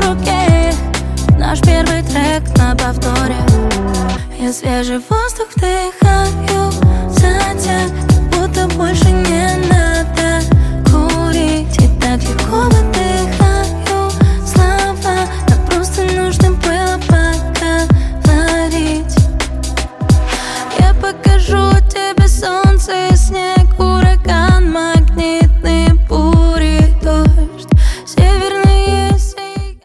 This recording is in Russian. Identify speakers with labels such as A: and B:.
A: руки. Наш первый трек на повторе. И свежий воздух вдых.